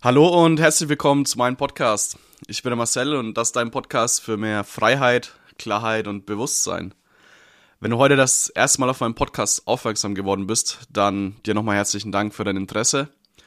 Hallo und herzlich willkommen zu meinem Podcast. Ich bin der Marcel und das ist dein Podcast für mehr Freiheit, Klarheit und Bewusstsein. Wenn du heute das erste Mal auf meinen Podcast aufmerksam geworden bist, dann dir nochmal herzlichen Dank für dein Interesse.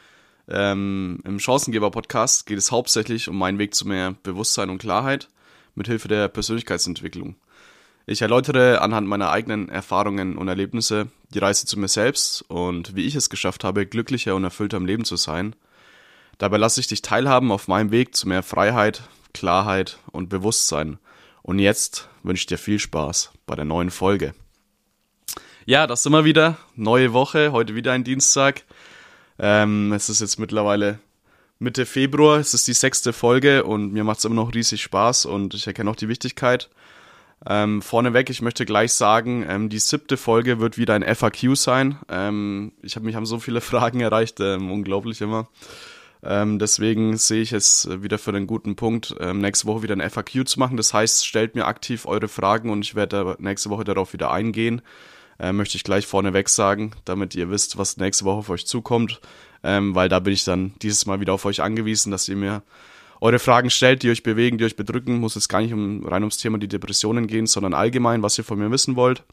Im Chancengeber-Podcast geht es hauptsächlich um meinen Weg zu mehr Bewusstsein und Klarheit mit Hilfe der Persönlichkeitsentwicklung. Ich erläutere anhand meiner eigenen Erfahrungen und Erlebnisse die Reise zu mir selbst und wie ich es geschafft habe, glücklicher und erfüllter im Leben zu sein. Dabei lasse ich dich teilhaben auf meinem Weg zu mehr Freiheit, Klarheit und Bewusstsein. Und jetzt wünsche ich dir viel Spaß bei der neuen Folge. Ja, das sind wir wieder. Neue Woche, heute wieder ein Dienstag. Es ist jetzt mittlerweile Mitte Februar, es ist die 6. Folge und mir macht es immer noch riesig Spaß und ich erkenne auch die Wichtigkeit. Vorneweg, ich möchte gleich sagen, die 7. Folge wird wieder ein FAQ sein. Mich haben so viele Fragen erreicht, unglaublich immer. Deswegen sehe ich es wieder für einen guten Punkt, nächste Woche wieder ein FAQ zu machen. Das heißt, stellt mir aktiv eure Fragen und ich werde nächste Woche darauf wieder eingehen. Möchte ich gleich vorneweg sagen, damit ihr wisst, was nächste Woche auf euch zukommt. Weil da bin ich dann dieses Mal wieder auf euch angewiesen, dass ihr mir eure Fragen stellt, die euch bewegen, die euch bedrücken. Muss jetzt gar nicht rein ums Thema die Depressionen gehen, sondern allgemein, was ihr von mir wissen wollt.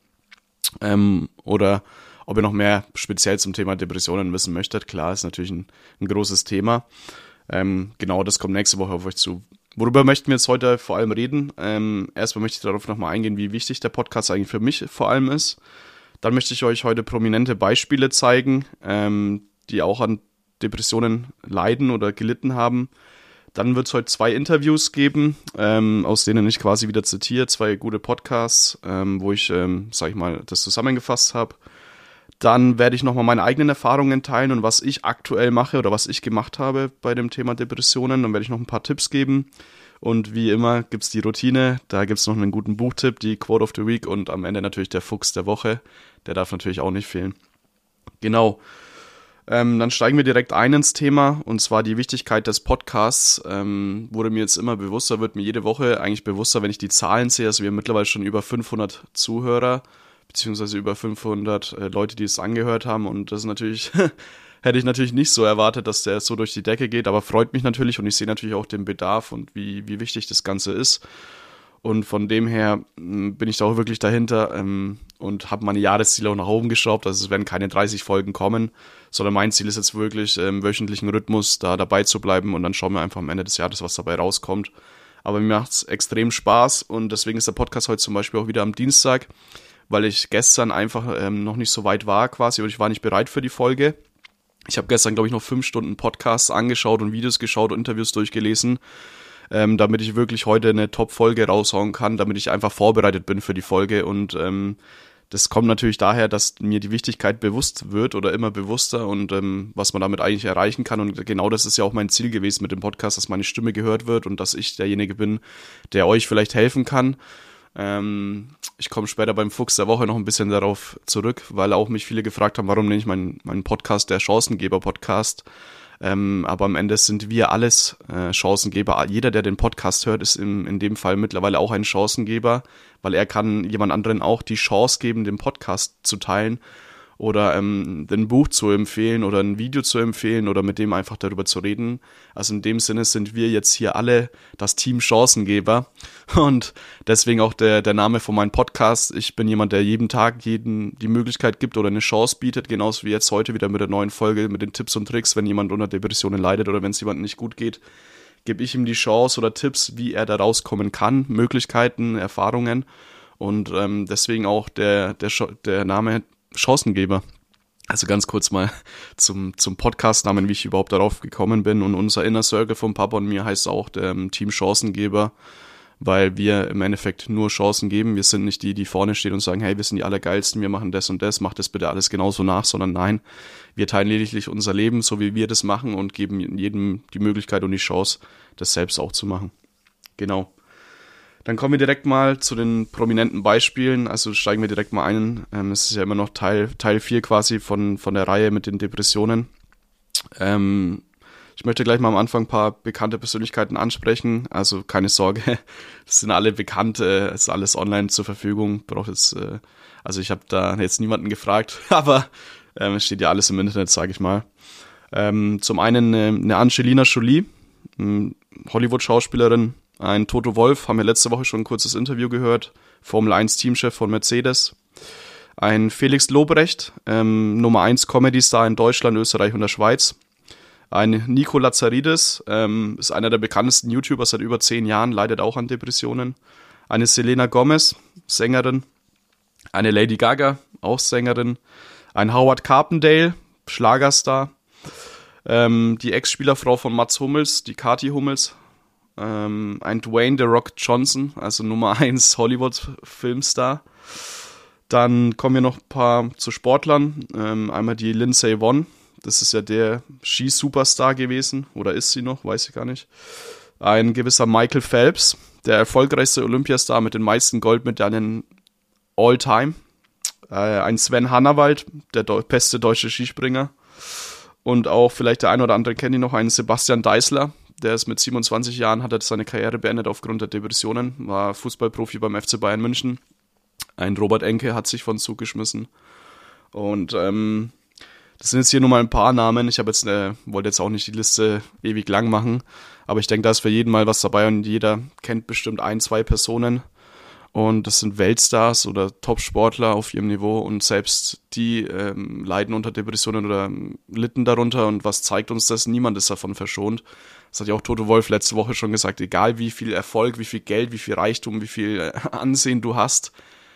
Oder ob ihr noch mehr speziell zum Thema Depressionen wissen möchtet. Klar, ist natürlich ein großes Thema. Genau, das kommt nächste Woche auf euch zu. Worüber möchten wir jetzt heute vor allem reden? Erstmal möchte ich darauf nochmal eingehen, wie wichtig der Podcast eigentlich für mich vor allem ist. Dann möchte ich euch heute prominente Beispiele zeigen, die auch an Depressionen leiden oder gelitten haben. Dann wird es heute 2 Interviews geben, aus denen ich quasi wieder zitiere, 2 gute Podcasts, wo ich, das zusammengefasst habe. Dann werde ich nochmal meine eigenen Erfahrungen teilen und was ich aktuell mache oder was ich gemacht habe bei dem Thema Depressionen. Dann werde ich noch ein paar Tipps geben. Und wie immer gibt es die Routine. Da gibt es noch einen guten Buchtipp, die Quote of the Week und am Ende natürlich der Fuchs der Woche. Der darf natürlich auch nicht fehlen. Genau. Dann steigen wir direkt ein ins Thema und zwar die Wichtigkeit des Podcasts. Wurde mir jetzt immer bewusster, wird mir jede Woche eigentlich bewusster, wenn ich die Zahlen sehe. Also wir haben mittlerweile schon über 500 Zuhörer, beziehungsweise über 500 Leute, die es angehört haben und das ist natürlich, hätte ich natürlich nicht so erwartet, dass der so durch die Decke geht, aber freut mich natürlich und ich sehe natürlich auch den Bedarf und wie wichtig das Ganze ist und von dem her bin ich da auch wirklich dahinter und habe meine Jahresziele auch nach oben geschraubt, also es werden keine 30 Folgen kommen, sondern mein Ziel ist jetzt wirklich im wöchentlichen Rhythmus da dabei zu bleiben und dann schauen wir einfach am Ende des Jahres, was dabei rauskommt, aber mir macht es extrem Spaß und deswegen ist der Podcast heute zum Beispiel auch wieder am Dienstag, weil ich gestern einfach noch nicht so weit war quasi und ich war nicht bereit für die Folge. Ich habe gestern, glaube ich, noch 5 Stunden Podcasts angeschaut und Videos geschaut und Interviews durchgelesen, damit ich wirklich heute eine Top-Folge raushauen kann, damit ich einfach vorbereitet bin für die Folge und das kommt natürlich daher, dass mir die Wichtigkeit bewusst wird oder immer bewusster und was man damit eigentlich erreichen kann und genau das ist ja auch mein Ziel gewesen mit dem Podcast, dass meine Stimme gehört wird und dass ich derjenige bin, der euch vielleicht helfen kann. Ich komme später beim Fuchs der Woche noch ein bisschen darauf zurück, weil auch mich viele gefragt haben, warum nenne ich meinen Podcast der Chancengeber-Podcast. Aber am Ende sind wir alles Chancengeber. Jeder, der den Podcast hört, ist in dem Fall mittlerweile auch ein Chancengeber, weil er kann jemand anderen auch die Chance geben, den Podcast zu teilen oder ein Buch zu empfehlen oder ein Video zu empfehlen oder mit dem einfach darüber zu reden. Also in dem Sinne sind wir jetzt hier alle das Team Chancengeber und deswegen auch der Name von meinem Podcast. Ich bin jemand, der jeden Tag jedem die Möglichkeit gibt oder eine Chance bietet, genauso wie jetzt heute wieder mit der neuen Folge, mit den Tipps und Tricks, wenn jemand unter Depressionen leidet oder wenn es jemandem nicht gut geht, gebe ich ihm die Chance oder Tipps, wie er da rauskommen kann, Möglichkeiten, Erfahrungen und deswegen auch der Name Chancengeber. Also ganz kurz mal zum Podcast-Namen, wie ich überhaupt darauf gekommen bin. Und unser Inner Circle von Papa und mir heißt auch der Team Chancengeber, weil wir im Endeffekt nur Chancen geben. Wir sind nicht die, die vorne stehen und sagen, hey, wir sind die Allergeilsten, wir machen das und das, macht das bitte alles genauso nach, sondern nein, wir teilen lediglich unser Leben, so wie wir das machen und geben jedem die Möglichkeit und die Chance, das selbst auch zu machen. Genau. Dann kommen wir direkt mal zu den prominenten Beispielen, also steigen wir direkt mal ein. Es ist ja immer noch Teil 4 quasi von der Reihe mit den Depressionen. Ich möchte gleich mal am Anfang ein paar bekannte Persönlichkeiten ansprechen, also keine Sorge, das sind alle bekannt, ist alles online zur Verfügung, braucht jetzt, also ich habe da jetzt niemanden gefragt, aber es steht ja alles im Internet, sage ich mal. Zum einen eine Angelina Jolie, Hollywood-Schauspielerin, ein Toto Wolff, haben wir letzte Woche schon ein kurzes Interview gehört, Formel-1-Teamchef von Mercedes. Ein Felix Lobrecht, Nummer 1 Comedy-Star in Deutschland, Österreich und der Schweiz. Ein Nico Lazaridis, ist einer der bekanntesten YouTuber seit über 10 Jahren, leidet auch an Depressionen. Eine Selena Gomez, Sängerin. Eine Lady Gaga, auch Sängerin. Ein Howard Carpendale, Schlagerstar. Die Ex-Spielerfrau von Mats Hummels, die Kathi Hummels. Ein Dwayne The Rock Johnson, also Nummer 1 Hollywood-Filmstar. Dann kommen wir noch ein paar zu Sportlern. Einmal die Lindsey Vonn, das ist ja der Ski-Superstar gewesen, oder ist sie noch, weiß ich gar nicht. Ein gewisser Michael Phelps, der erfolgreichste Olympiastar mit den meisten Goldmedaillen all time. Ein Sven Hannawald, der beste deutsche Skispringer. Und auch vielleicht der ein oder andere kennt ihn noch, einen Sebastian Deisler. Der ist mit 27 Jahren, hat er seine Karriere beendet aufgrund der Depressionen, war Fußballprofi beim FC Bayern München. Ein Robert Enke hat sich von Zug geschmissen. Und das sind jetzt hier nur mal ein paar Namen. Ich wollte jetzt auch nicht die Liste ewig lang machen, aber ich denke, da ist für jeden mal was dabei und jeder kennt bestimmt 1, 2 Personen. Und das sind Weltstars oder Top-Sportler auf ihrem Niveau und selbst die leiden unter Depressionen oder litten darunter. Und was zeigt uns das? Niemand ist davon verschont. Das hat ja auch Toto Wolff letzte Woche schon gesagt. Egal wie viel Erfolg, wie viel Geld, wie viel Reichtum, wie viel Ansehen du hast,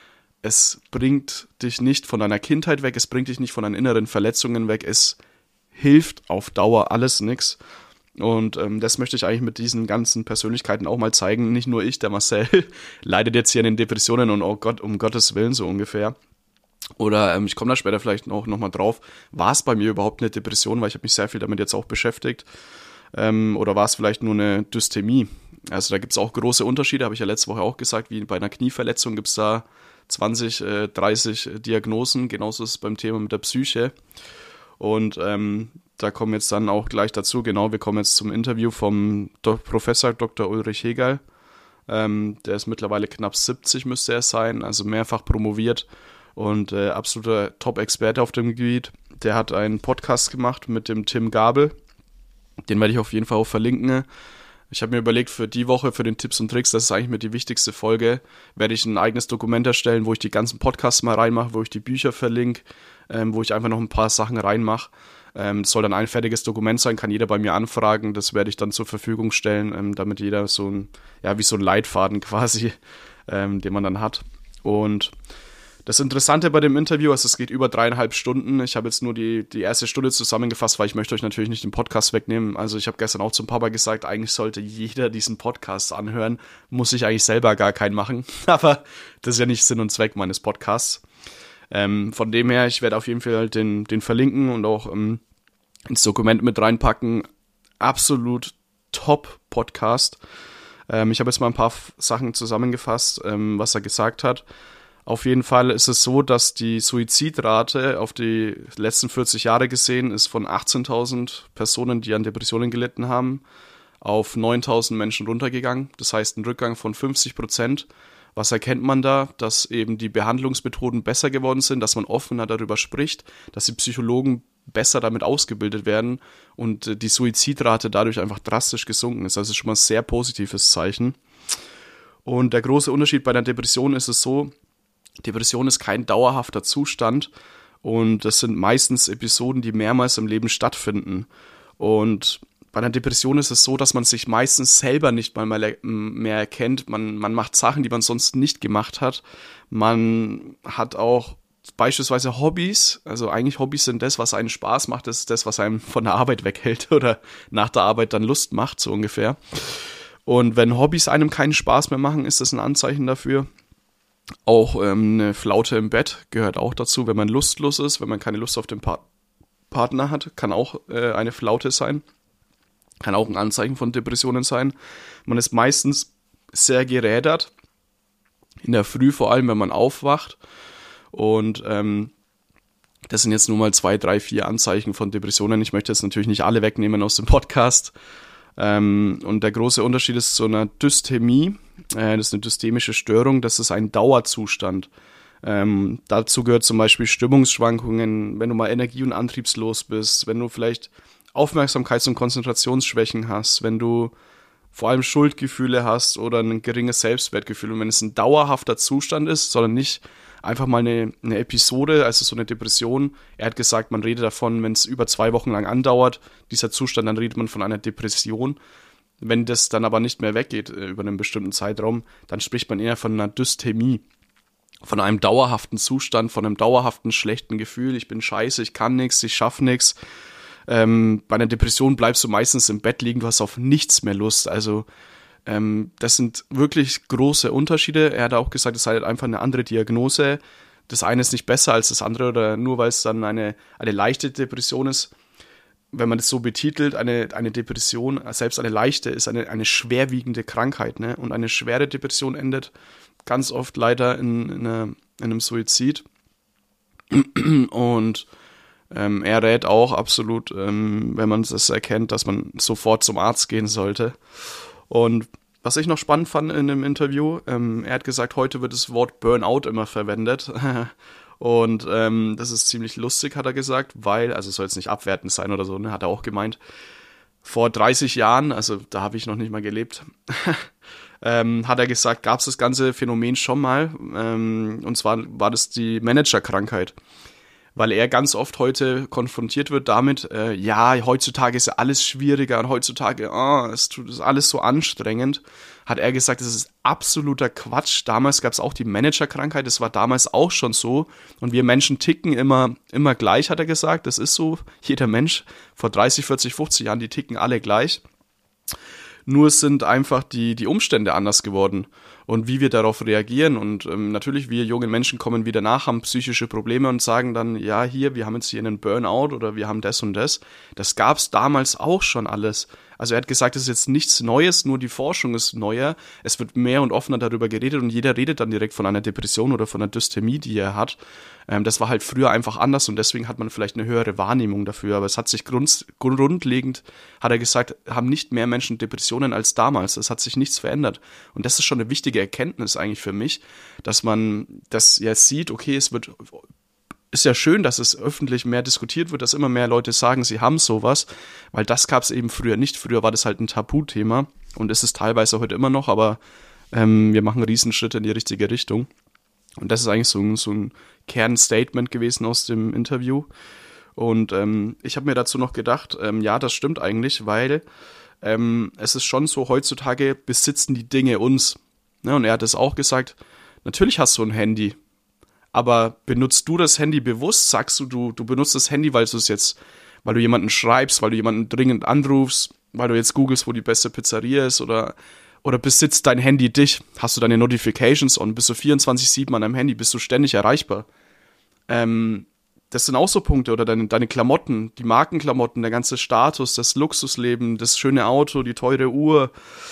es bringt dich nicht von deiner Kindheit weg, es bringt dich nicht von deinen inneren Verletzungen weg, es hilft auf Dauer alles nix. Und das möchte ich eigentlich mit diesen ganzen Persönlichkeiten auch mal zeigen. Nicht nur ich, der Marcel, leidet jetzt hier an den Depressionen und oh Gott, um Gottes Willen so ungefähr. Oder ich komme da später vielleicht noch mal drauf, war es bei mir überhaupt eine Depression, weil ich habe mich sehr viel damit jetzt auch beschäftigt. Oder war es vielleicht nur eine Dysthemie? Also da gibt es auch große Unterschiede, habe ich ja letzte Woche auch gesagt, wie bei einer Knieverletzung gibt es da 20, 30 Diagnosen, genauso ist es beim Thema mit der Psyche. Und da kommen wir jetzt dann auch gleich dazu, genau, wir kommen jetzt zum Interview vom Professor Dr. Ulrich Hegel. Der ist mittlerweile knapp 70, müsste er sein, also mehrfach promoviert und absoluter Top-Experte auf dem Gebiet. Der hat einen Podcast gemacht mit dem Tim Gabel, den werde ich auf jeden Fall auch verlinken. Ich habe mir überlegt, für die Woche, für den Tipps und Tricks, das ist eigentlich mit die wichtigste Folge, werde ich ein eigenes Dokument erstellen, wo ich die ganzen Podcasts mal reinmache, wo ich die Bücher verlinke, wo ich einfach noch ein paar Sachen reinmache. Das soll dann ein fertiges Dokument sein, kann jeder bei mir anfragen, das werde ich dann zur Verfügung stellen, damit jeder so ein, ja, wie so ein Leitfaden quasi, den man dann hat. Und das Interessante bei dem Interview ist, es geht über 3,5 Stunden. Ich habe jetzt nur die erste Stunde zusammengefasst, weil ich möchte euch natürlich nicht den Podcast wegnehmen. Also ich habe gestern auch zum Papa gesagt, eigentlich sollte jeder diesen Podcast anhören. Muss ich eigentlich selber gar keinen machen. Aber das ist ja nicht Sinn und Zweck meines Podcasts. Von dem her, ich werde auf jeden Fall den verlinken und auch ins Dokument mit reinpacken. Absolut Top-Podcast. Ich habe jetzt mal ein paar Sachen zusammengefasst, was er gesagt hat. Auf jeden Fall ist es so, dass die Suizidrate auf die letzten 40 Jahre gesehen ist von 18.000 Personen, die an Depressionen gelitten haben, auf 9.000 Menschen runtergegangen. Das heißt, ein Rückgang von 50%. Was erkennt man da? Dass eben die Behandlungsmethoden besser geworden sind, dass man offener darüber spricht, dass die Psychologen besser damit ausgebildet werden und die Suizidrate dadurch einfach drastisch gesunken ist. Also das ist schon mal ein sehr positives Zeichen. Und der große Unterschied bei einer Depression ist es so, Depression ist kein dauerhafter Zustand und das sind meistens Episoden, die mehrmals im Leben stattfinden. Und bei einer Depression ist es so, dass man sich meistens selber nicht mal mehr erkennt. Man macht Sachen, die man sonst nicht gemacht hat. Man hat auch beispielsweise Hobbys. Also eigentlich Hobbys sind das, was einen Spaß macht. Das ist das, was einem von der Arbeit weghält oder nach der Arbeit dann Lust macht, so ungefähr. Und wenn Hobbys einem keinen Spaß mehr machen, ist das ein Anzeichen dafür. Auch eine Flaute im Bett gehört auch dazu, wenn man lustlos ist, wenn man keine Lust auf den Partner hat, kann auch eine Flaute sein. Kann auch ein Anzeichen von Depressionen sein. Man ist meistens sehr gerädert, in der Früh vor allem, wenn man aufwacht. Und das sind jetzt nur mal 2, 3, 4 Anzeichen von Depressionen. Ich möchte jetzt natürlich nicht alle wegnehmen aus dem Podcast. Und der große Unterschied ist zu einer Dysthemie. Das ist eine dystemische Störung, das ist ein Dauerzustand. Dazu gehört zum Beispiel Stimmungsschwankungen, wenn du mal energie- und antriebslos bist, wenn du vielleicht Aufmerksamkeits- und Konzentrationsschwächen hast, wenn du vor allem Schuldgefühle hast oder ein geringes Selbstwertgefühl. Und wenn es ein dauerhafter Zustand ist, sondern nicht einfach mal eine Episode, also so eine Depression. Er hat gesagt, man redet davon, wenn es über 2 Wochen lang andauert, dieser Zustand, dann redet man von einer Depression. Wenn das dann aber nicht mehr weggeht über einen bestimmten Zeitraum, dann spricht man eher von einer Dysthemie, von einem dauerhaften Zustand, von einem dauerhaften schlechten Gefühl. Ich bin scheiße, ich kann nichts, ich schaffe nichts. Bei einer Depression bleibst du meistens im Bett liegen, du hast auf nichts mehr Lust. Also das sind wirklich große Unterschiede. Er hat auch gesagt, es sei halt einfach eine andere Diagnose. Das eine ist nicht besser als das andere oder nur weil es dann eine leichte Depression ist. Wenn man das so betitelt, eine Depression, selbst eine leichte, ist eine schwerwiegende Krankheit. Ne? Und eine schwere Depression endet ganz oft leider in einem Suizid. Und er rät auch absolut, wenn man das erkennt, dass man sofort zum Arzt gehen sollte. Und was ich noch spannend fand in dem Interview, er hat gesagt, heute wird das Wort Burnout immer verwendet. Und das ist ziemlich lustig, hat er gesagt, weil, also es soll jetzt nicht abwertend sein oder so, ne, hat er auch gemeint, vor 30 Jahren, also da habe ich noch nicht mal gelebt, hat er gesagt, gab es das ganze Phänomen schon mal. Und zwar war das die Managerkrankheit. Weil er ganz oft heute konfrontiert wird damit, ja, heutzutage ist ja alles schwieriger und heutzutage, ist alles so anstrengend, hat er gesagt, das ist absoluter Quatsch. Damals gab es auch die Managerkrankheit, das war damals auch schon so und wir Menschen ticken immer gleich, hat er gesagt, das ist so, jeder Mensch vor 30, 40, 50 Jahren, die ticken alle gleich. Nur sind einfach die Umstände anders geworden und wie wir darauf reagieren. Und natürlich, wir jungen Menschen kommen wieder nach, haben psychische Probleme und sagen dann, ja, wir haben jetzt hier einen Burnout oder wir haben das und das. Das gab es damals auch schon alles. Also er hat gesagt, es ist jetzt nichts Neues, nur die Forschung ist neuer. Es wird mehr und offener darüber geredet und jeder redet dann direkt von einer Depression oder von einer Dysthemie, die er hat. Das war halt früher einfach anders und deswegen hat man vielleicht eine höhere Wahrnehmung dafür. Aber es hat sich grundlegend, hat er gesagt, haben nicht mehr Menschen Depressionen als damals. Es hat sich nichts verändert. Und das ist schon eine wichtige Erkenntnis eigentlich für mich, dass man das jetzt sieht, okay, ist ja schön, dass es öffentlich mehr diskutiert wird, dass immer mehr Leute sagen, sie haben sowas, weil das gab es eben früher nicht. Früher war das halt ein Tabuthema und ist es teilweise heute immer noch, aber wir machen Riesenschritte in die richtige Richtung. Und das ist eigentlich so ein Kernstatement gewesen aus dem Interview. Und ich habe mir dazu noch gedacht, ja, das stimmt eigentlich, weil es ist schon so, heutzutage besitzen die Dinge uns. Ne? Und er hat es auch gesagt, natürlich hast du ein Handy, aber benutzt du das Handy bewusst? Sagst du benutzt das Handy, weil du jemanden schreibst, weil du jemanden dringend anrufst, weil du jetzt googelst, wo die beste Pizzeria ist oder besitzt dein Handy dich? Hast du deine Notifications on? Bist du 24/7 an deinem Handy? Bist du ständig erreichbar? Das sind auch so Punkte. Oder deine Klamotten, die Markenklamotten, der ganze Status, das Luxusleben, das schöne Auto, die teure Uhr,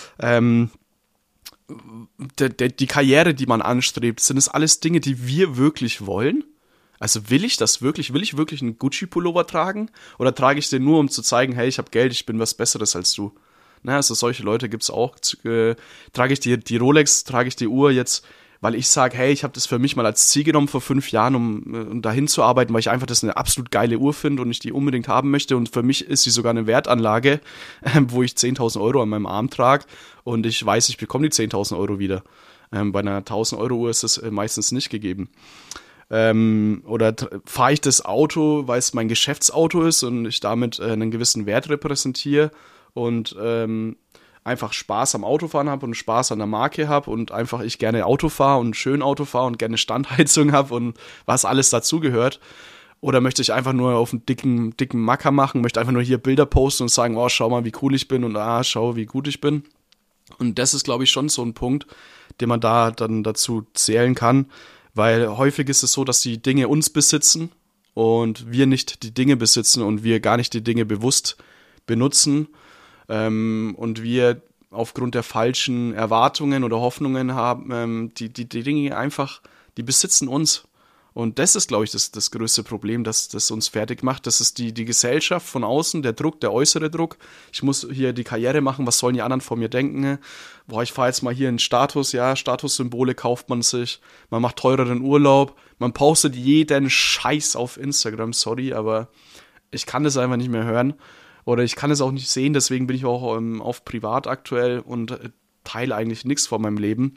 die Karriere, die man anstrebt, sind das alles Dinge, die wir wirklich wollen? Also will ich das wirklich? Will ich wirklich einen Gucci-Pullover tragen? Oder trage ich den nur, um zu zeigen, hey, ich habe Geld, ich bin was Besseres als du? Na, also solche Leute gibt's auch. Trage ich die Rolex, trage ich die Uhr jetzt, weil ich sage, hey, ich habe das für mich mal als Ziel genommen vor 5 Jahren, um dahin zu arbeiten, weil ich einfach das eine absolut geile Uhr finde und ich die unbedingt haben möchte. Und für mich ist sie sogar eine Wertanlage, wo ich 10.000 Euro an meinem Arm trage und ich weiß, ich bekomme die 10.000 Euro wieder. Bei einer 1.000 Euro Uhr ist das meistens nicht gegeben. Oder fahre ich das Auto, weil es mein Geschäftsauto ist und ich damit einen gewissen Wert repräsentiere und einfach Spaß am Autofahren habe und Spaß an der Marke habe und einfach ich gerne Auto fahre und schön Auto fahre und gerne Standheizung habe und was alles dazugehört. Oder möchte ich einfach nur auf einen dicken Macker machen, möchte einfach nur hier Bilder posten und sagen, oh, schau mal, wie cool ich bin und schau, wie gut ich bin. Und das ist, glaube ich, schon so ein Punkt, den man da dann dazu zählen kann, weil häufig ist es so, dass die Dinge uns besitzen und wir nicht die Dinge besitzen und wir gar nicht die Dinge bewusst benutzen. Und wir aufgrund der falschen Erwartungen oder Hoffnungen haben, die Dinge einfach, die besitzen uns. Und das ist, glaube ich, das größte Problem, das uns fertig macht. Das ist die Gesellschaft von außen, der Druck, der äußere Druck. Ich muss hier die Karriere machen, was sollen die anderen von mir denken? Boah, ich fahre jetzt mal hier in Status, ja, Statussymbole kauft man sich, man macht teureren Urlaub, man postet jeden Scheiß auf Instagram, sorry, aber ich kann das einfach nicht mehr hören. oder ich kann es auch nicht sehen, deswegen bin ich auch auf privat aktuell und teile eigentlich nichts von meinem Leben.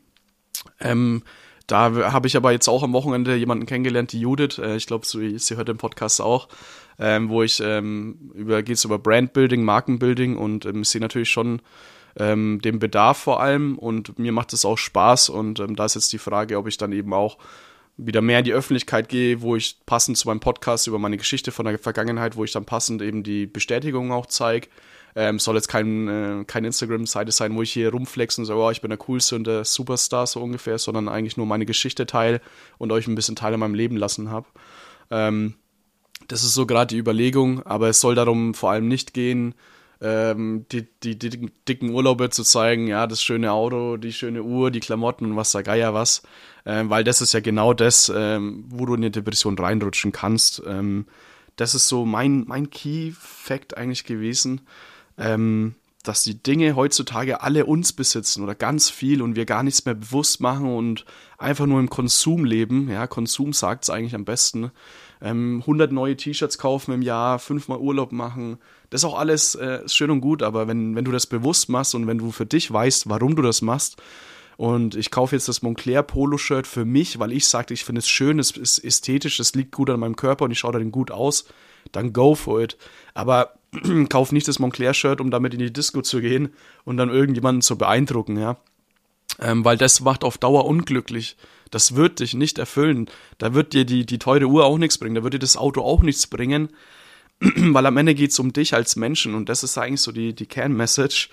Da habe ich aber jetzt auch am Wochenende jemanden kennengelernt, die Judith, ich glaube, sie hört den Podcast auch, wo ich geht's über Brandbuilding, Markenbuilding und ich sehe natürlich schon den Bedarf vor allem und mir macht es auch Spaß und da ist jetzt die Frage, ob ich dann eben auch wieder mehr in die Öffentlichkeit gehe, wo ich passend zu meinem Podcast über meine Geschichte von der Vergangenheit, wo ich dann passend eben die Bestätigung auch zeige. Soll jetzt keine Instagram-Seite sein, wo ich hier rumflex und sage, oh, ich bin der Coolste und der Superstar so ungefähr, sondern eigentlich nur meine Geschichte teile und euch ein bisschen Teil in meinem Leben lassen habe. Das ist so gerade die Überlegung, aber es soll darum vor allem nicht gehen, die dicken Urlaube zu zeigen, ja, das schöne Auto, die schöne Uhr, die Klamotten und was der Geier was, weil das ist ja genau das, wo du in eine Depression reinrutschen kannst. Das ist so mein Key-Fact eigentlich gewesen, dass die Dinge heutzutage alle uns besitzen oder ganz viel und wir gar nichts mehr bewusst machen und einfach nur im Konsum leben. Ja, Konsum sagt es eigentlich am besten. 100 neue T-Shirts kaufen im Jahr, 5-mal Urlaub machen, das ist auch alles schön und gut, aber wenn du das bewusst machst und wenn du für dich weißt, warum du das machst, und ich kaufe jetzt das Moncler Polo-Shirt für mich, weil ich sagte, ich finde es schön, es ist ästhetisch, es liegt gut an meinem Körper und ich schaue darin gut aus, dann go for it. Aber kauf nicht das Moncler-Shirt, um damit in die Disco zu gehen und dann irgendjemanden zu beeindrucken, ja. Weil das macht auf Dauer unglücklich. Das wird dich nicht erfüllen. Da wird dir die teure Uhr auch nichts bringen, da wird dir das Auto auch nichts bringen, weil am Ende geht es um dich als Menschen und das ist eigentlich so die Kernmessage.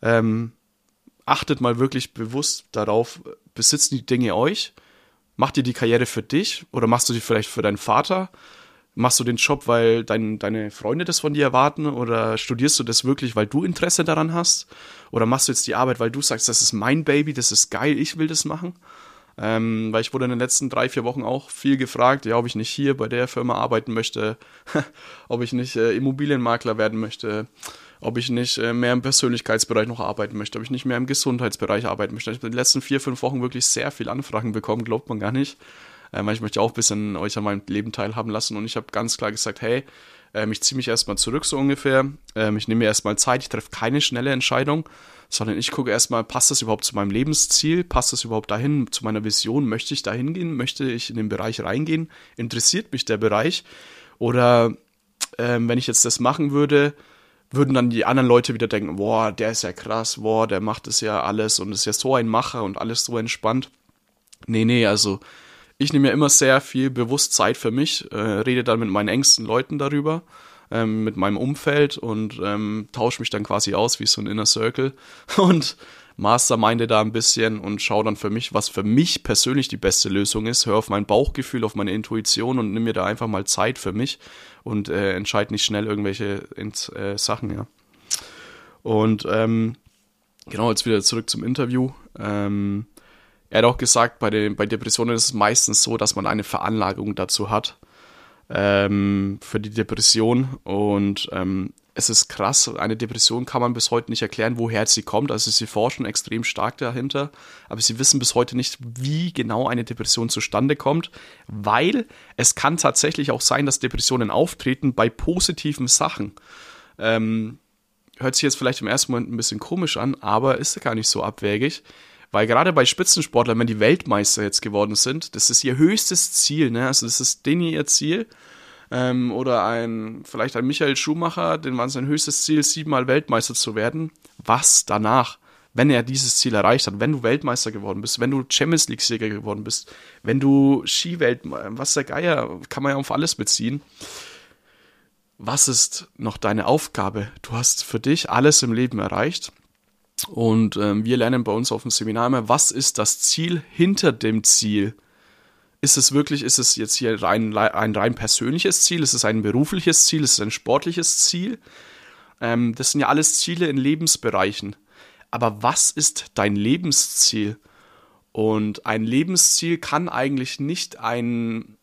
Achtet mal wirklich bewusst darauf, besitzen die Dinge euch? Macht ihr die Karriere für dich oder machst du die vielleicht für deinen Vater? Machst du den Job, weil deine Freunde das von dir erwarten oder studierst du das wirklich, weil du Interesse daran hast? Oder machst du jetzt die Arbeit, weil du sagst, das ist mein Baby, das ist geil, ich will das machen? Weil ich wurde in den letzten 3-4 Wochen auch viel gefragt, ja, ob ich nicht hier bei der Firma arbeiten möchte, ob ich nicht Immobilienmakler werden möchte, ob ich nicht mehr im Persönlichkeitsbereich noch arbeiten möchte, ob ich nicht mehr im Gesundheitsbereich arbeiten möchte. Ich habe in den letzten 4-5 Wochen wirklich sehr viel Anfragen bekommen, glaubt man gar nicht. Weil ich möchte auch ein bisschen euch an meinem Leben teilhaben lassen und ich habe ganz klar gesagt, hey, ich ziehe mich erstmal zurück so ungefähr, ich nehme mir erstmal Zeit, ich treffe keine schnelle Entscheidung, sondern ich gucke erstmal, passt das überhaupt zu meinem Lebensziel, passt das überhaupt dahin, zu meiner Vision, möchte ich dahin gehen, möchte ich in den Bereich reingehen, interessiert mich der Bereich oder wenn ich jetzt das machen würde, würden dann die anderen Leute wieder denken, boah, der ist ja krass, boah, der macht das ja alles und ist ja so ein Macher und alles so entspannt. Nee, also ich nehme ja immer sehr viel bewusst Zeit für mich, rede dann mit meinen engsten Leuten darüber, mit meinem Umfeld und tausche mich dann quasi aus wie so ein Inner Circle und masterminde da ein bisschen und schaue dann für mich, was für mich persönlich die beste Lösung ist, höre auf mein Bauchgefühl, auf meine Intuition und nimm mir da einfach mal Zeit für mich und entscheide nicht schnell irgendwelche Sachen, ja. Und genau, jetzt wieder zurück zum Interview. Er hat auch gesagt, bei Depressionen ist es meistens so, dass man eine Veranlagung dazu hat, für die Depression. Und es ist krass, eine Depression kann man bis heute nicht erklären, woher sie kommt. Also sie forschen extrem stark dahinter, aber sie wissen bis heute nicht, wie genau eine Depression zustande kommt, weil es kann tatsächlich auch sein, dass Depressionen auftreten bei positiven Sachen. Hört sich jetzt vielleicht im ersten Moment ein bisschen komisch an, aber ist gar nicht so abwegig. Weil gerade bei Spitzensportlern, wenn die Weltmeister jetzt geworden sind, das ist ihr höchstes Ziel, ne? Also das ist denen ihr Ziel. Oder vielleicht ein Michael Schumacher, den war sein höchstes Ziel, 7-mal Weltmeister zu werden. Was danach, wenn er dieses Ziel erreicht hat, wenn du Weltmeister geworden bist, wenn du Champions League-Sieger geworden bist, wenn du was der Geier, kann man ja auf alles beziehen. Was ist noch deine Aufgabe? Du hast für dich alles im Leben erreicht. Und wir lernen bei uns auf dem Seminar immer, was ist das Ziel hinter dem Ziel? Ist es jetzt hier ein rein persönliches Ziel? Ist es ein berufliches Ziel? Ist es ein sportliches Ziel? Das sind ja alles Ziele in Lebensbereichen. Aber was ist dein Lebensziel? Und ein Lebensziel kann eigentlich nicht ein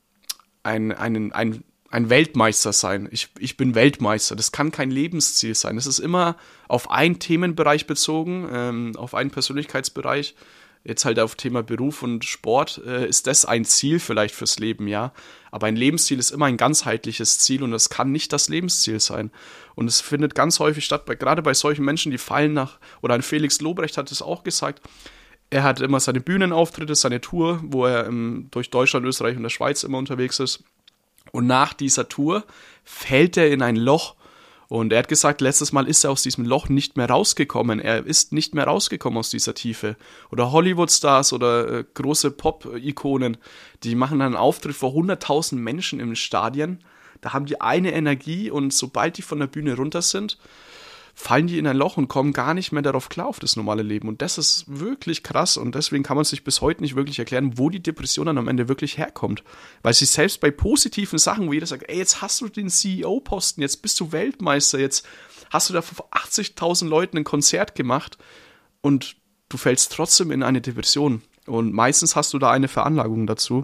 Weltmeister sein. Ich bin Weltmeister. Das kann kein Lebensziel sein. Das ist immer auf einen Themenbereich bezogen, auf einen Persönlichkeitsbereich. jetzt halt auf Thema Beruf und Sport, ist das ein Ziel vielleicht fürs Leben, ja. Aber ein Lebensziel ist immer ein ganzheitliches Ziel und das kann nicht das Lebensziel sein. Und es findet ganz häufig statt, gerade bei solchen Menschen, die fallen oder ein Felix Lobrecht hat es auch gesagt, er hat immer seine Bühnenauftritte, seine Tour, wo er durch Deutschland, Österreich und der Schweiz immer unterwegs ist. Und nach dieser Tour fällt er in ein Loch. Und er hat gesagt, letztes Mal ist er aus diesem Loch nicht mehr rausgekommen. Er ist nicht mehr rausgekommen aus dieser Tiefe. Oder Hollywood-Stars oder große Pop-Ikonen, die machen dann einen Auftritt vor 100.000 Menschen im Stadion. Da haben die eine Energie und sobald die von der Bühne runter sind, fallen die in ein Loch und kommen gar nicht mehr darauf klar auf das normale Leben. Und das ist wirklich krass und deswegen kann man sich bis heute nicht wirklich erklären, wo die Depression dann am Ende wirklich herkommt. Weil sie selbst bei positiven Sachen, wo jeder sagt, ey, jetzt hast du den CEO-Posten, jetzt bist du Weltmeister, jetzt hast du da vor 80.000 Leuten ein Konzert gemacht und du fällst trotzdem in eine Depression. Und meistens hast du da eine Veranlagung dazu.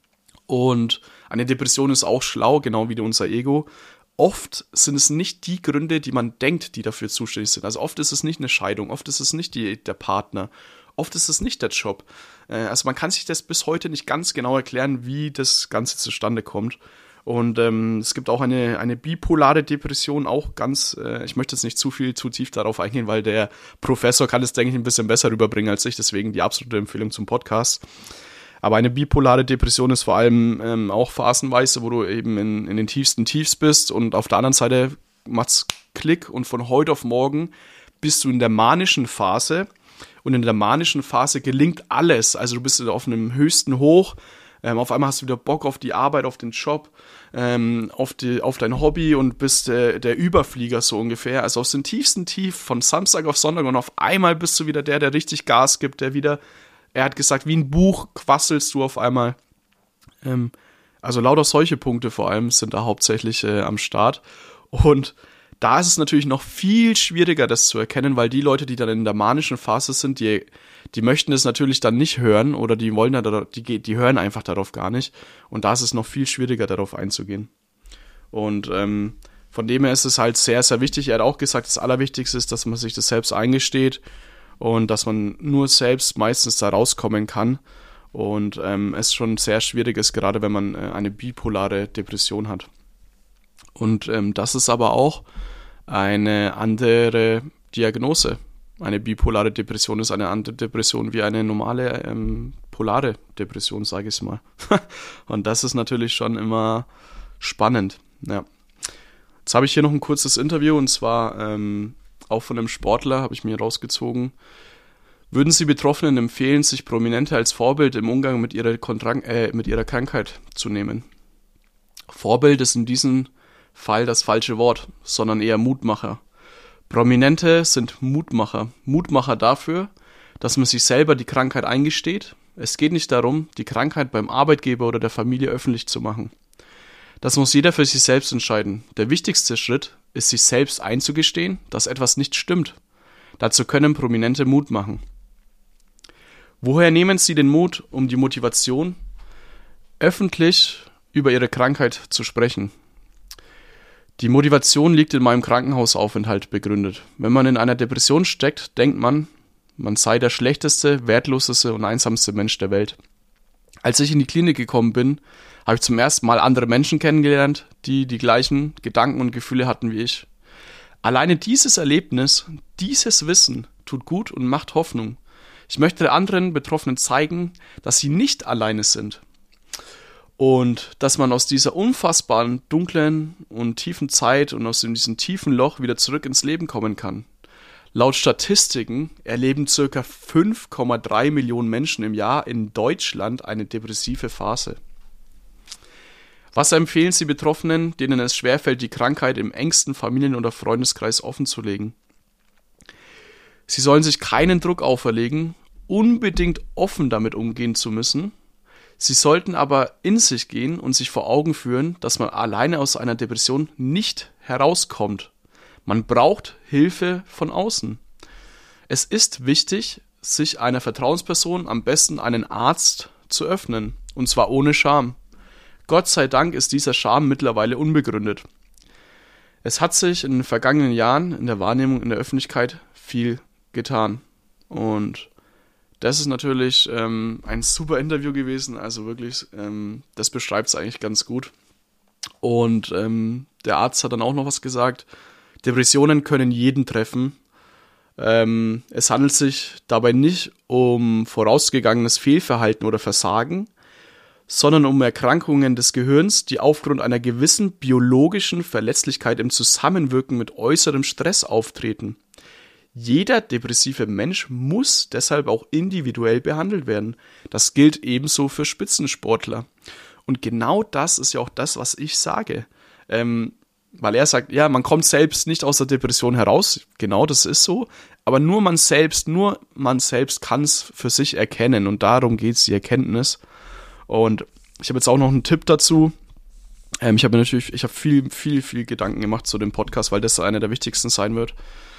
Und eine Depression ist auch schlau, genau wie unser Ego. Oft sind es nicht die Gründe, die man denkt, die dafür zuständig sind. Also oft ist es nicht eine Scheidung, oft ist es nicht der Partner, oft ist es nicht der Job. Also man kann sich das bis heute nicht ganz genau erklären, wie das Ganze zustande kommt. Und es gibt auch eine bipolare Depression, auch ganz, ich möchte jetzt nicht zu tief darauf eingehen, weil der Professor kann es, denke ich, ein bisschen besser rüberbringen als ich, deswegen die absolute Empfehlung zum Podcast. Aber eine bipolare Depression ist vor allem auch phasenweise, wo du eben in den tiefsten Tiefs bist und auf der anderen Seite macht's Klick und von heute auf morgen bist du in der manischen Phase und in der manischen Phase gelingt alles. Also du bist auf einem höchsten Hoch, auf einmal hast du wieder Bock auf die Arbeit, auf den Job, auf dein Hobby und bist der Überflieger so ungefähr. Also aus dem tiefsten Tief von Samstag auf Sonntag und auf einmal bist du wieder der richtig Gas gibt, der wieder... Er hat gesagt, wie ein Buch quasselst du auf einmal. Also lauter solche Punkte vor allem sind da hauptsächlich am Start. Und da ist es natürlich noch viel schwieriger, das zu erkennen, weil die Leute, die dann in der manischen Phase sind, die möchten es natürlich dann nicht hören oder die hören einfach darauf gar nicht. Und da ist es noch viel schwieriger, darauf einzugehen. Und von dem her ist es halt sehr, sehr wichtig. Er hat auch gesagt, das Allerwichtigste ist, dass man sich das selbst eingesteht. Und dass man nur selbst meistens da rauskommen kann und es schon sehr schwierig ist, gerade wenn man eine bipolare Depression hat. Und das ist aber auch eine andere Diagnose. Eine bipolare Depression ist eine andere Depression wie eine normale polare Depression, sage ich mal. Und das ist natürlich schon immer spannend. Ja. Jetzt habe ich hier noch ein kurzes Interview und zwar... auch von einem Sportler habe ich mir rausgezogen. Würden Sie Betroffenen empfehlen, sich Prominente als Vorbild im Umgang mit ihrer Krankheit zu nehmen? Vorbild ist in diesem Fall das falsche Wort, sondern eher Mutmacher. Prominente sind Mutmacher. Mutmacher dafür, dass man sich selber die Krankheit eingesteht. Es geht nicht darum, die Krankheit beim Arbeitgeber oder der Familie öffentlich zu machen. Das muss jeder für sich selbst entscheiden. Der wichtigste Schritt ist, sich selbst einzugestehen, dass etwas nicht stimmt. Dazu können Prominente Mut machen. Woher nehmen Sie den Mut, um die Motivation, öffentlich über Ihre Krankheit zu sprechen? Die Motivation liegt in meinem Krankenhausaufenthalt begründet. Wenn man in einer Depression steckt, denkt man, man sei der schlechteste, wertloseste und einsamste Mensch der Welt. Als ich in die Klinik gekommen bin, habe ich zum ersten Mal andere Menschen kennengelernt, die die gleichen Gedanken und Gefühle hatten wie ich. Alleine dieses Erlebnis, dieses Wissen tut gut und macht Hoffnung. Ich möchte anderen Betroffenen zeigen, dass sie nicht alleine sind und dass man aus dieser unfassbaren, dunklen und tiefen Zeit und aus diesem tiefen Loch wieder zurück ins Leben kommen kann. Laut Statistiken erleben ca. 5,3 Millionen Menschen im Jahr in Deutschland eine depressive Phase. Was empfehlen Sie Betroffenen, denen es schwerfällt, die Krankheit im engsten Familien- oder Freundeskreis offenzulegen? Sie sollen sich keinen Druck auferlegen, unbedingt offen damit umgehen zu müssen. Sie sollten aber in sich gehen und sich vor Augen führen, dass man alleine aus einer Depression nicht herauskommt. Man braucht Hilfe von außen. Es ist wichtig, sich einer Vertrauensperson, am besten einen Arzt, zu öffnen. Und zwar ohne Scham. Gott sei Dank ist dieser Scham mittlerweile unbegründet. Es hat sich in den vergangenen Jahren in der Wahrnehmung in der Öffentlichkeit viel getan. Und das ist natürlich ein super Interview gewesen, also wirklich, das beschreibt es eigentlich ganz gut. Und der Arzt hat dann auch noch was gesagt, Depressionen können jeden treffen. Es handelt sich dabei nicht um vorausgegangenes Fehlverhalten oder Versagen, sondern um Erkrankungen des Gehirns, die aufgrund einer gewissen biologischen Verletzlichkeit im Zusammenwirken mit äußerem Stress auftreten. Jeder depressive Mensch muss deshalb auch individuell behandelt werden. Das gilt ebenso für Spitzensportler. Und genau das ist ja auch das, was ich sage. Weil er sagt, ja, man kommt selbst nicht aus der Depression heraus. Genau, das ist so. Aber nur man selbst kann es für sich erkennen. Und darum geht es, die Erkenntnis. Und ich habe jetzt auch noch einen Tipp dazu. Ich habe viel Gedanken gemacht zu dem Podcast, weil das einer der wichtigsten sein wird.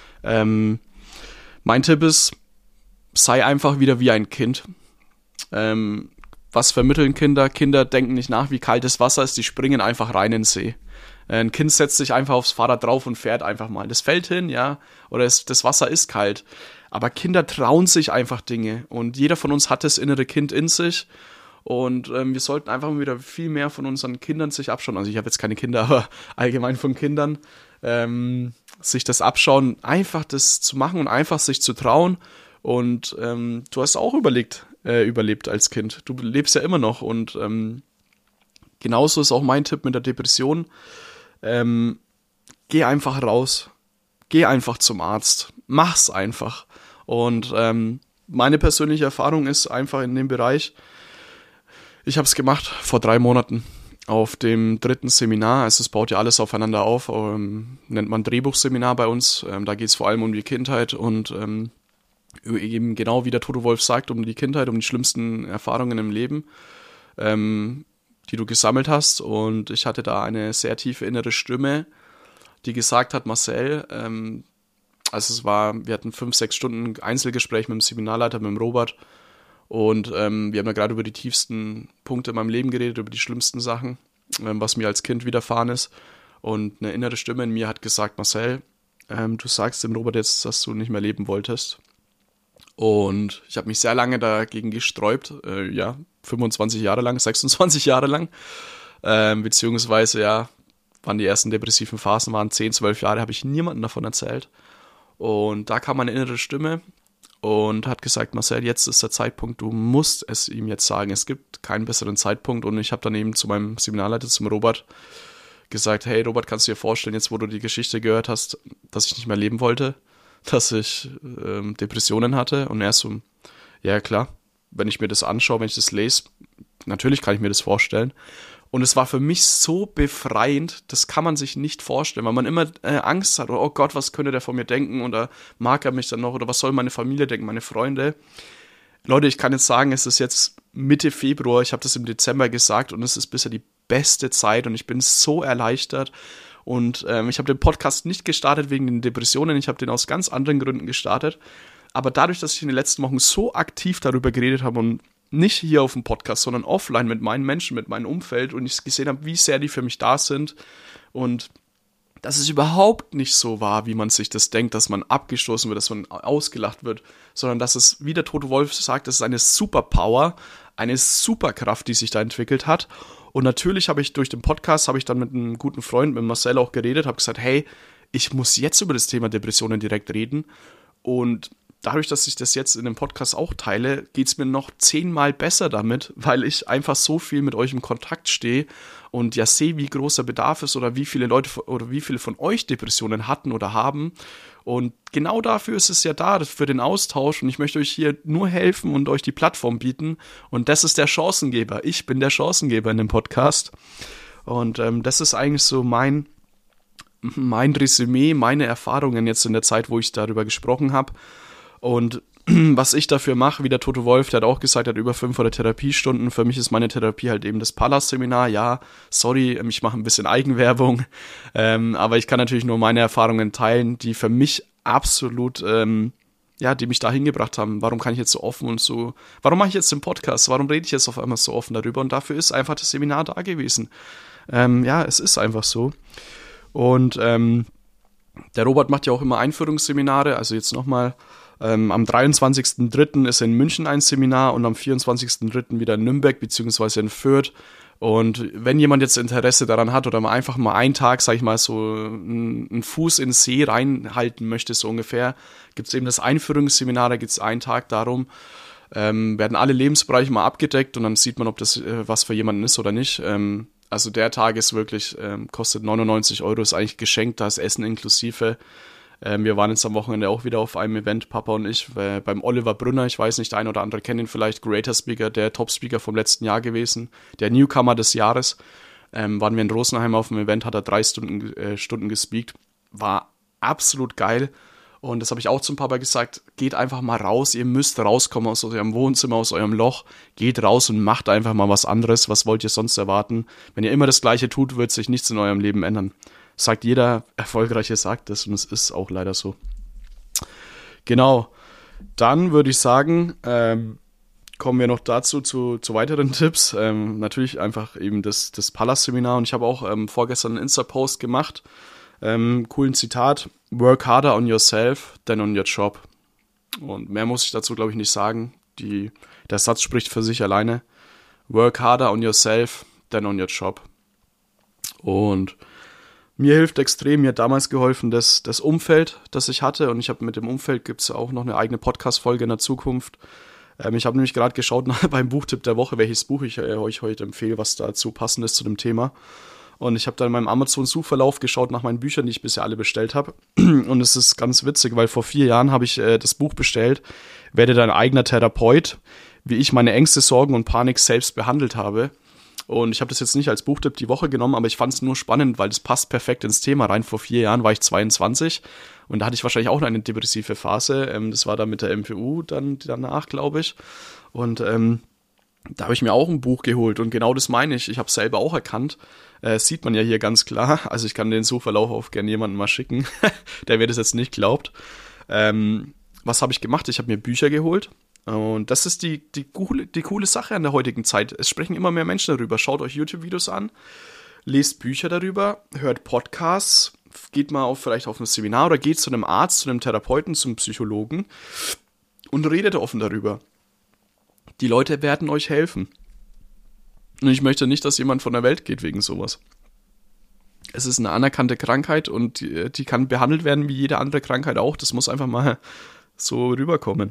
Mein Tipp ist, sei einfach wieder wie ein Kind. Was vermitteln Kinder? Kinder denken nicht nach, wie kalt das Wasser ist, die springen einfach rein in den See. Ein Kind setzt sich einfach aufs Fahrrad drauf und fährt einfach mal. Das fällt hin, ja, oder das Wasser ist kalt. Aber Kinder trauen sich einfach Dinge und jeder von uns hat das innere Kind in sich. Und wir sollten einfach mal wieder viel mehr von unseren Kindern sich abschauen. Also ich habe jetzt keine Kinder, aber allgemein von Kindern sich das abschauen, einfach das zu machen und einfach sich zu trauen. Und du hast auch überlebt als Kind. Du lebst ja immer noch. Und genauso ist auch mein Tipp mit der Depression. Geh einfach raus. Geh einfach zum Arzt. Mach's einfach. Und meine persönliche Erfahrung ist einfach in dem Bereich, ich habe es gemacht vor 3 Monaten auf dem 3. Seminar. Also es baut ja alles aufeinander auf. Nennt man Drehbuchseminar bei uns. Da geht es vor allem um die Kindheit und eben genau wie der Toto Wolff sagt, um die Kindheit, um die schlimmsten Erfahrungen im Leben, die du gesammelt hast. Und ich hatte da eine sehr tiefe innere Stimme, die gesagt hat, Marcel, wir hatten 5-6 Stunden Einzelgespräch mit dem Seminarleiter, mit dem Robert. Und wir haben ja gerade über die tiefsten Punkte in meinem Leben geredet, über die schlimmsten Sachen, was mir als Kind widerfahren ist. Und eine innere Stimme in mir hat gesagt, Marcel, du sagst dem Robert jetzt, dass du nicht mehr leben wolltest. Und ich habe mich sehr lange dagegen gesträubt, 25 Jahre lang, 26 Jahre lang, beziehungsweise wann die ersten depressiven Phasen waren, 10, 12 Jahre, habe ich niemandem davon erzählt. Und da kam meine innere Stimme und hat gesagt, Marcel, jetzt ist der Zeitpunkt, du musst es ihm jetzt sagen, es gibt keinen besseren Zeitpunkt. Und ich habe dann eben zu meinem Seminarleiter, zum Robert, gesagt, hey Robert, kannst du dir vorstellen, jetzt wo du die Geschichte gehört hast, dass ich nicht mehr leben wollte, dass ich Depressionen hatte? Und er so, ja klar, wenn ich mir das anschaue, wenn ich das lese, natürlich kann ich mir das vorstellen. Und es war für mich so befreiend, das kann man sich nicht vorstellen, weil man immer Angst hat, oh Gott, was könnte der von mir denken oder mag er mich dann noch oder was soll meine Familie denken, meine Freunde. Leute, ich kann jetzt sagen, es ist jetzt Mitte Februar, ich habe das im Dezember gesagt und es ist bisher die beste Zeit und ich bin so erleichtert. Und ich habe den Podcast nicht gestartet wegen den Depressionen, ich habe den aus ganz anderen Gründen gestartet. Aber dadurch, dass ich in den letzten Wochen so aktiv darüber geredet habe und nicht hier auf dem Podcast, sondern offline mit meinen Menschen, mit meinem Umfeld und ich gesehen habe, wie sehr die für mich da sind und dass es überhaupt nicht so war, wie man sich das denkt, dass man abgestoßen wird, dass man ausgelacht wird, sondern dass es, wie der Toto Wolff sagt, das ist eine Superpower, eine Superkraft, die sich da entwickelt hat. Und natürlich habe ich durch den Podcast, dann mit einem guten Freund, mit Marcel auch geredet, habe gesagt, hey, ich muss jetzt über das Thema Depressionen direkt reden. Und dadurch, dass ich das jetzt in dem Podcast auch teile, geht es mir noch 10-mal besser damit, weil ich einfach so viel mit euch im Kontakt stehe und ja sehe, wie groß der Bedarf ist oder wie viele Leute oder wie viele von euch Depressionen hatten oder haben. Und genau dafür ist es ja da, für den Austausch. Und ich möchte euch hier nur helfen und euch die Plattform bieten. Und das ist der Chancengeber. Ich bin der Chancengeber in dem Podcast. Und das ist eigentlich so mein Resümee, meine Erfahrungen jetzt in der Zeit, wo ich darüber gesprochen habe. Und was ich dafür mache, wie der Toto Wolff, der hat auch gesagt, er hat über 500 Therapiestunden. Für mich ist meine Therapie halt eben das Pallas-Seminar. Ja, sorry, ich mache ein bisschen Eigenwerbung. Aber ich kann natürlich nur meine Erfahrungen teilen, die für mich absolut, die mich dahin gebracht haben. Warum kann ich jetzt so offen warum mache ich jetzt den Podcast? Warum rede ich jetzt auf einmal so offen darüber? Und dafür ist einfach das Seminar da gewesen. Es ist einfach so. Und der Robert macht ja auch immer Einführungsseminare, also jetzt nochmal Am 23.03. ist in München ein Seminar und am 24.03. wieder in Nürnberg bzw. in Fürth. Und wenn jemand jetzt Interesse daran hat oder mal einfach mal einen Tag, sag ich mal, so einen Fuß in den See reinhalten möchte, so ungefähr, gibt es eben das Einführungsseminar, da geht es einen Tag darum, werden alle Lebensbereiche mal abgedeckt und dann sieht man, ob das was für jemanden ist oder nicht. Also der Tag ist wirklich, kostet 99 €, ist eigentlich geschenkt, da ist Essen inklusive. Wir waren jetzt am Wochenende auch wieder auf einem Event, Papa und ich, beim Oliver Brünner, ich weiß nicht, der ein oder andere kennt ihn vielleicht, Creator Speaker, der Top-Speaker vom letzten Jahr gewesen, der Newcomer des Jahres. Waren wir in Rosenheim auf dem Event, hat er 3 Stunden gespeakt, war absolut geil. Und das habe ich auch zum Papa gesagt, geht einfach mal raus, ihr müsst rauskommen aus eurem Wohnzimmer, aus eurem Loch, geht raus und macht einfach mal was anderes, was wollt ihr sonst erwarten? Wenn ihr immer das Gleiche tut, wird sich nichts in eurem Leben ändern. Sagt jeder Erfolgreiche, sagt das und es ist auch leider so. Genau, dann würde ich sagen, kommen wir noch dazu zu weiteren Tipps. Natürlich einfach eben das Pallas-Seminar und ich habe auch vorgestern einen Insta-Post gemacht, coolen Zitat, work harder on yourself than on your job. Und mehr muss ich dazu, glaube ich, nicht sagen. Der Satz spricht für sich alleine. Work harder on yourself than on your job. Und mir hilft extrem, mir hat damals geholfen, das Umfeld, das ich hatte. Und ich habe mit dem Umfeld, gibt es auch noch eine eigene Podcast-Folge in der Zukunft. Ich habe nämlich gerade geschaut beim Buchtipp der Woche, welches Buch ich euch heute empfehle, was dazu passend ist zu dem Thema. Und ich habe dann in meinem Amazon-Suchverlauf geschaut nach meinen Büchern, die ich bisher alle bestellt habe. Und es ist ganz witzig, weil vor 4 Jahren habe ich das Buch bestellt, Werde dein eigener Therapeut, wie ich meine Ängste, Sorgen und Panik selbst behandelt habe. Und ich habe das jetzt nicht als Buchtipp die Woche genommen, aber ich fand es nur spannend, weil das passt perfekt ins Thema rein. Vor 4 Jahren war ich 22 und da hatte ich wahrscheinlich auch noch eine depressive Phase. Das war dann mit der MPU dann danach, glaube ich. Und da habe ich mir auch ein Buch geholt und genau das meine ich. Ich habe es selber auch erkannt. Sieht man ja hier ganz klar. Also ich kann den Suchverlauf auch gerne jemandem mal schicken, der mir das jetzt nicht glaubt. Was habe ich gemacht? Ich habe mir Bücher geholt. Und das ist die coole Sache an der heutigen Zeit. Es sprechen immer mehr Menschen darüber. Schaut euch YouTube-Videos an, lest Bücher darüber, hört Podcasts, geht mal vielleicht auf ein Seminar oder geht zu einem Arzt, zu einem Therapeuten, zum Psychologen und redet offen darüber. Die Leute werden euch helfen. Und ich möchte nicht, dass jemand von der Welt geht wegen sowas. Es ist eine anerkannte Krankheit und die kann behandelt werden wie jede andere Krankheit auch. Das muss einfach mal so rüberkommen.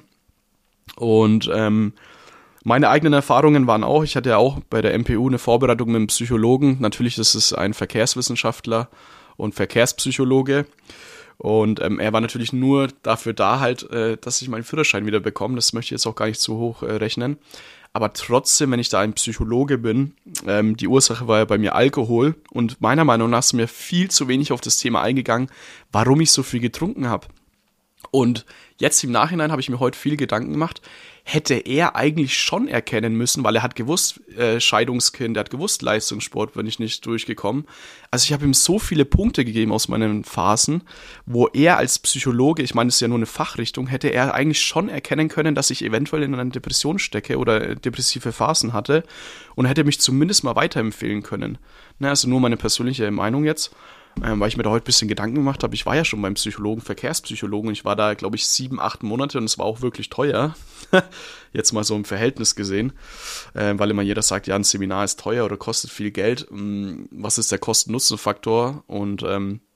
Und meine eigenen Erfahrungen waren auch, ich hatte ja auch bei der MPU eine Vorbereitung mit einem Psychologen. Natürlich ist es ein Verkehrswissenschaftler und Verkehrspsychologe. Und er war natürlich nur dafür da halt, dass ich meinen Führerschein wieder bekomme. Das möchte ich jetzt auch gar nicht zu hoch rechnen. Aber trotzdem, wenn ich da ein Psychologe bin, die Ursache war ja bei mir Alkohol. Und meiner Meinung nach ist mir viel zu wenig auf das Thema eingegangen, warum ich so viel getrunken habe. Und jetzt im Nachhinein habe ich mir heute viel Gedanken gemacht, hätte er eigentlich schon erkennen müssen, weil er hat gewusst, Scheidungskind, er hat gewusst, Leistungssport bin ich nicht durchgekommen. Also ich habe ihm so viele Punkte gegeben aus meinen Phasen, wo er als Psychologe, ich meine, das ist ja nur eine Fachrichtung, hätte er eigentlich schon erkennen können, dass ich eventuell in einer Depression stecke oder depressive Phasen hatte und hätte mich zumindest mal weiterempfehlen können. Ne, also nur meine persönliche Meinung jetzt. Weil ich mir da heute ein bisschen Gedanken gemacht habe. Ich war ja schon beim Psychologen, Verkehrspsychologen. Ich war da, glaube ich, 7, 8 Monate und es war auch wirklich teuer. Jetzt mal so im Verhältnis gesehen. Weil immer jeder sagt, ja, ein Seminar ist teuer oder kostet viel Geld. Was ist der Kosten-Nutzen-Faktor? Und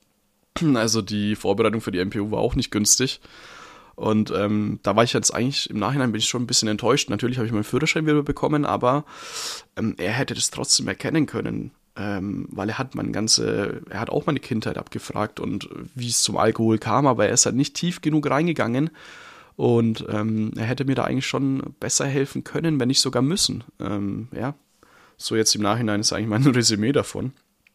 also die Vorbereitung für die MPU war auch nicht günstig. Und da war ich jetzt eigentlich, im Nachhinein bin ich schon ein bisschen enttäuscht. Natürlich habe ich meinen Führerschein wieder bekommen, aber er hätte das trotzdem erkennen können. Weil er hat auch meine Kindheit abgefragt und wie es zum Alkohol kam, aber er ist halt nicht tief genug reingegangen und er hätte mir da eigentlich schon besser helfen können, wenn nicht sogar müssen. Ja, so jetzt im Nachhinein ist eigentlich mein Resümee davon.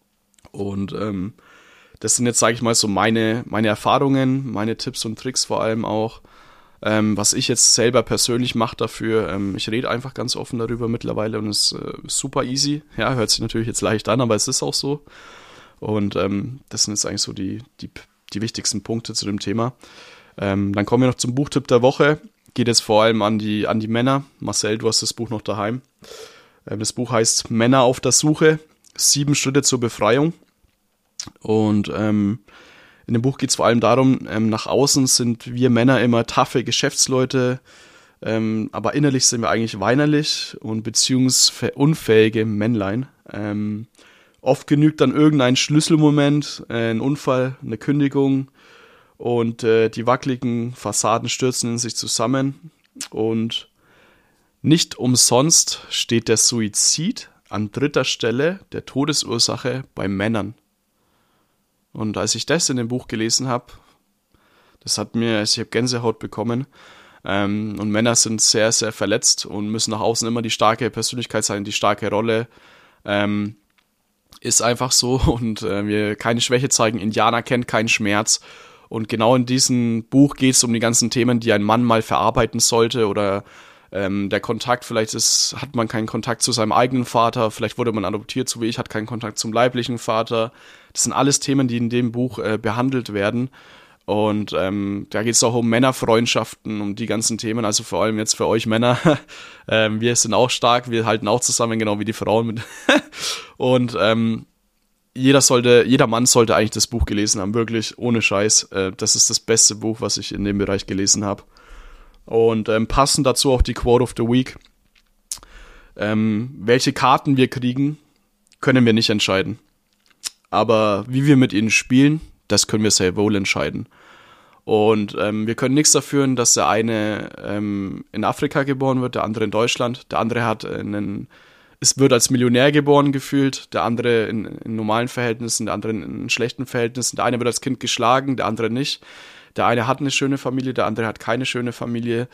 Und das sind jetzt, sage ich mal, so meine Erfahrungen, meine Tipps und Tricks vor allem auch. Was ich jetzt selber persönlich mache dafür, ich rede einfach ganz offen darüber mittlerweile und es ist super easy. Ja, hört sich natürlich jetzt leicht an, aber es ist auch so. Und das sind jetzt eigentlich so die wichtigsten Punkte zu dem Thema. Dann kommen wir noch zum Buchtipp der Woche. Geht jetzt vor allem an die Männer. Marcel, du hast das Buch noch daheim. Das Buch heißt Männer auf der Suche, 7 Schritte zur Befreiung. Und In dem Buch geht es vor allem darum, nach außen sind wir Männer immer taffe Geschäftsleute, aber innerlich sind wir eigentlich weinerlich und beziehungsunfähige Männlein. Oft genügt dann irgendein Schlüsselmoment, ein Unfall, eine Kündigung und die wackeligen Fassaden stürzen in sich zusammen. Und nicht umsonst steht der Suizid an 3. Stelle der Todesursache bei Männern. Und als ich das in dem Buch gelesen habe, ich habe Gänsehaut bekommen. Und Männer sind sehr, sehr verletzt und müssen nach außen immer die starke Persönlichkeit sein, die starke Rolle. Ist einfach so und wir keine Schwäche zeigen. Indianer kennt keinen Schmerz. Und genau in diesem Buch geht es um die ganzen Themen, die ein Mann mal verarbeiten sollte oder der Kontakt, hat man keinen Kontakt zu seinem eigenen Vater, vielleicht wurde man adoptiert, so wie ich, hat keinen Kontakt zum leiblichen Vater. Das sind alles Themen, die in dem Buch behandelt werden. Und da geht es auch um Männerfreundschaften, um die ganzen Themen, also vor allem jetzt für euch Männer. Wir sind auch stark, wir halten auch zusammen, genau wie die Frauen. Und jeder Mann sollte eigentlich das Buch gelesen haben, wirklich, ohne Scheiß. Das ist das beste Buch, was ich in dem Bereich gelesen habe. Und passend dazu auch die Quote of the Week. Welche Karten wir kriegen, können wir nicht entscheiden. Aber wie wir mit ihnen spielen, das können wir sehr wohl entscheiden. Und wir können nichts dafür, dass der eine in Afrika geboren wird, der andere in Deutschland. Der andere wird als Millionär geboren gefühlt, der andere in normalen Verhältnissen, der andere in schlechten Verhältnissen. Der eine wird als Kind geschlagen, der andere nicht. Der eine hat eine schöne Familie, der andere hat keine schöne Familie.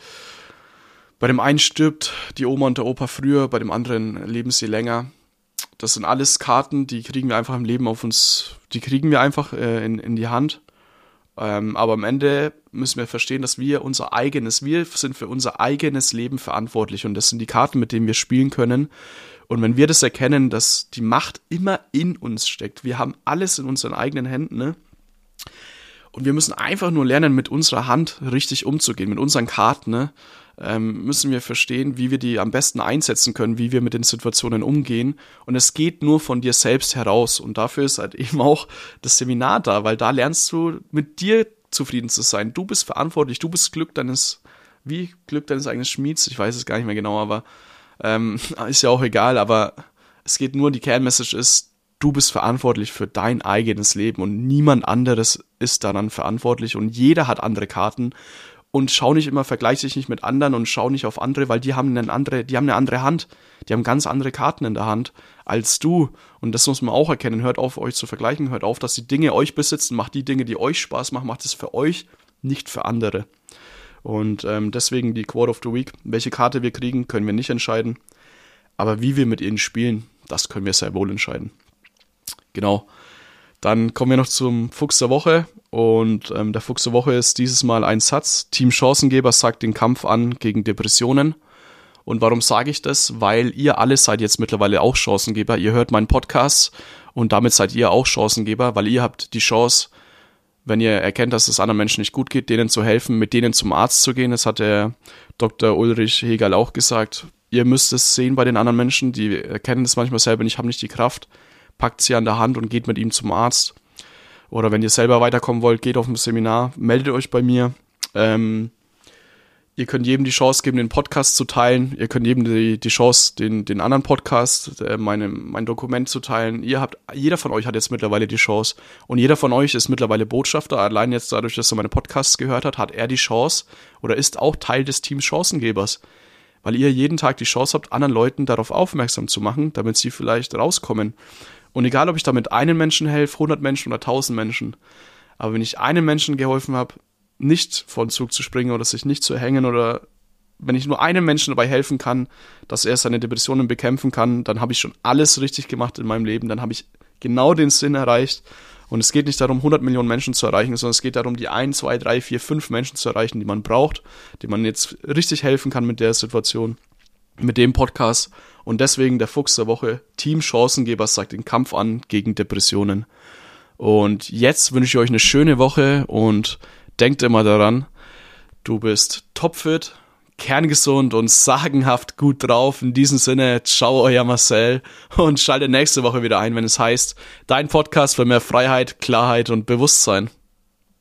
Bei dem einen stirbt die Oma und der Opa früher, bei dem anderen leben sie länger. Das sind alles Karten, die kriegen wir einfach im Leben die kriegen wir einfach in die Hand. Aber am Ende müssen wir verstehen, dass wir sind für unser eigenes Leben verantwortlich und das sind die Karten, mit denen wir spielen können. Und wenn wir das erkennen, dass die Macht immer in uns steckt, wir haben alles in unseren eigenen Händen, ne? Und wir müssen einfach nur lernen, mit unserer Hand richtig umzugehen, mit unseren Karten, ne? Müssen wir verstehen, wie wir die am besten einsetzen können, wie wir mit den Situationen umgehen. Und es geht nur von dir selbst heraus. Und dafür ist halt eben auch das Seminar da, weil da lernst du, mit dir zufrieden zu sein. Du bist verantwortlich, du bist Glück deines eigenen Schmieds. Ich weiß es gar nicht mehr genau, aber ist ja auch egal. Aber es geht nur, die Kernmessage ist, du bist verantwortlich für dein eigenes Leben und niemand anderes ist daran verantwortlich und jeder hat andere Karten. Und vergleich dich nicht mit anderen und schau nicht auf andere, weil die haben eine andere Hand. Die haben ganz andere Karten in der Hand als du. Und das muss man auch erkennen. Hört auf, euch zu vergleichen. Hört auf, dass die Dinge euch besitzen. Macht die Dinge, die euch Spaß machen. Macht es für euch, nicht für andere. Und deswegen die Quote of the Week. Welche Karte wir kriegen, können wir nicht entscheiden. Aber wie wir mit ihnen spielen, das können wir sehr wohl entscheiden. Genau. Dann kommen wir noch zum Fuchs der Woche und der Fuchs der Woche ist dieses Mal ein Satz. Team Chancengeber sagt den Kampf an gegen Depressionen. Und warum sage ich das? Weil ihr alle seid jetzt mittlerweile auch Chancengeber. Ihr hört meinen Podcast und damit seid ihr auch Chancengeber, weil ihr habt die Chance, wenn ihr erkennt, dass es anderen Menschen nicht gut geht, denen zu helfen, mit denen zum Arzt zu gehen. Das hat der Dr. Ulrich Hegel auch gesagt. Ihr müsst es sehen bei den anderen Menschen, die erkennen es manchmal selber nicht, haben nicht die Kraft. Packt sie an der Hand und geht mit ihm zum Arzt. Oder wenn ihr selber weiterkommen wollt, geht auf ein Seminar, meldet euch bei mir. Ihr könnt jedem die Chance geben, den Podcast zu teilen. Ihr könnt jedem die Chance, den anderen Podcast, mein Dokument zu teilen. Jeder von euch hat jetzt mittlerweile die Chance. Und jeder von euch ist mittlerweile Botschafter. Allein jetzt dadurch, dass er meine Podcasts gehört hat er die Chance oder ist auch Teil des Teams Chancengebers. Weil ihr jeden Tag die Chance habt, anderen Leuten darauf aufmerksam zu machen, damit sie vielleicht rauskommen. Und egal, ob ich damit einen Menschen helfe, 100 Menschen oder 1000 Menschen, aber wenn ich einem Menschen geholfen habe, nicht vor den Zug zu springen oder sich nicht zu hängen oder wenn ich nur einem Menschen dabei helfen kann, dass er seine Depressionen bekämpfen kann, dann habe ich schon alles richtig gemacht in meinem Leben, dann habe ich genau den Sinn erreicht. Und es geht nicht darum, 100 Millionen Menschen zu erreichen, sondern es geht darum, die 1, 2, 3, 4, 5 Menschen zu erreichen, die man braucht, die man jetzt richtig helfen kann mit der Situation, mit dem Podcast. Und deswegen der Fuchs der Woche, Team Chancengeber sagt den Kampf an gegen Depressionen. Und jetzt wünsche ich euch eine schöne Woche und denkt immer daran, du bist topfit, kerngesund und sagenhaft gut drauf. In diesem Sinne, ciao, euer Marcel und schaltet nächste Woche wieder ein, wenn es heißt, dein Podcast für mehr Freiheit, Klarheit und Bewusstsein.